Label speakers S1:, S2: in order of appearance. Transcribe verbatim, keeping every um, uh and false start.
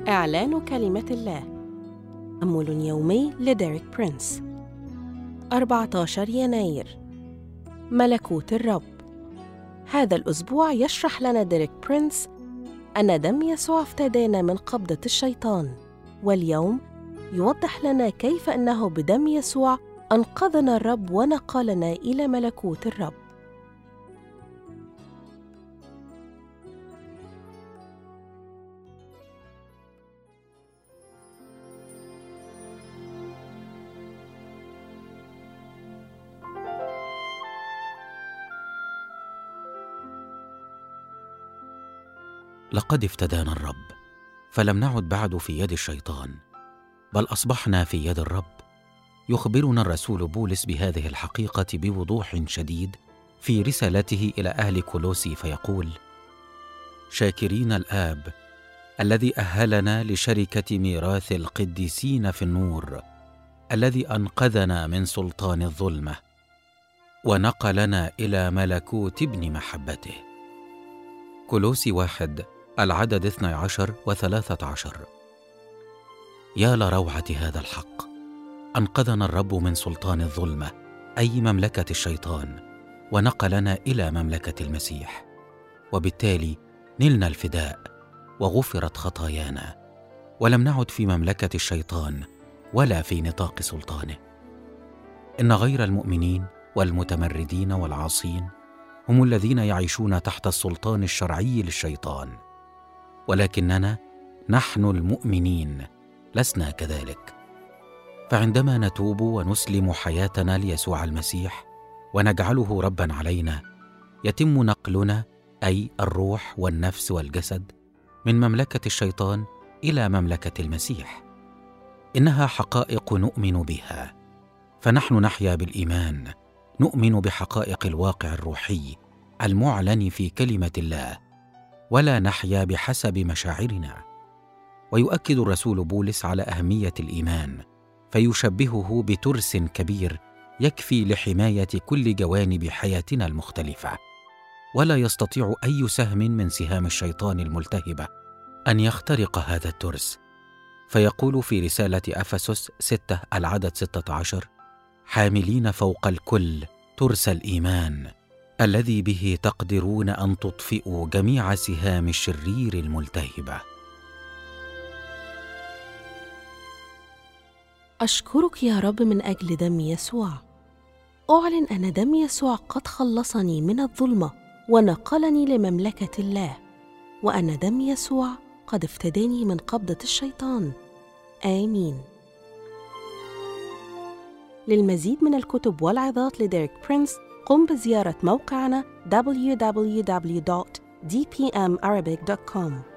S1: إعلان كلمة الله. تأمل يومي لديريك برينس. أربعة عشر يناير. ملكوت الرب. هذا الأسبوع يشرح لنا ديريك برينس أن دم يسوع افتدانا من قبضة الشيطان، واليوم يوضح لنا كيف أنه بدم يسوع أنقذنا الرب ونقلنا إلى ملكوت الرب.
S2: لقد افتدانا الرب، فلم نعد بعد في يد الشيطان، بل أصبحنا في يد الرب. يخبرنا الرسول بولس بهذه الحقيقة بوضوح شديد في رسالته إلى أهل كولوسي، فيقول: شاكرين الآب الذي أهلنا لشركة ميراث القديسين في النور، الذي أنقذنا من سلطان الظلمة ونقلنا إلى ملكوت ابن محبته. كولوسي واحد العدد اثني عشر وثلاثة عشر. يا لروعة هذا الحق! أنقذنا الرب من سلطان الظلمة، أي مملكة الشيطان، ونقلنا إلى مملكة المسيح، وبالتالي نلنا الفداء وغفرت خطايانا، ولم نعد في مملكة الشيطان ولا في نطاق سلطانه. إن غير المؤمنين والمتمردين والعاصين هم الذين يعيشون تحت السلطان الشرعي للشيطان، ولكننا نحن المؤمنين لسنا كذلك. فعندما نتوب ونسلم حياتنا ليسوع المسيح ونجعله ربا علينا، يتم نقلنا، أي الروح والنفس والجسد، من مملكة الشيطان إلى مملكة المسيح. إنها حقائق نؤمن بها، فنحن نحيا بالإيمان، نؤمن بحقائق الواقع الروحي المعلن في كلمة الله، ولا نحيا بحسب مشاعرنا. ويؤكد الرسول بولس على أهمية الإيمان، فيشبهه بترس كبير يكفي لحماية كل جوانب حياتنا المختلفة، ولا يستطيع أي سهم من سهام الشيطان الملتهبة أن يخترق هذا الترس. فيقول في رسالة أفسس ستة العدد ستة عشر: حاملين فوق الكل ترس الإيمان الذي به تقدرون أن تطفئوا جميع سهام الشرير الملتهبة.
S1: أشكرك يا رب من أجل دم يسوع. أعلن أن دم يسوع قد خلصني من الظلمة ونقلني لمملكة الله، وأن دم يسوع قد افتداني من قبضة الشيطان. آمين. للمزيد من الكتب والعظات لديريك برينس قم بزيارة موقعنا دبليو دبليو دبليو دوت دي بي إم أرابيك دوت كوم.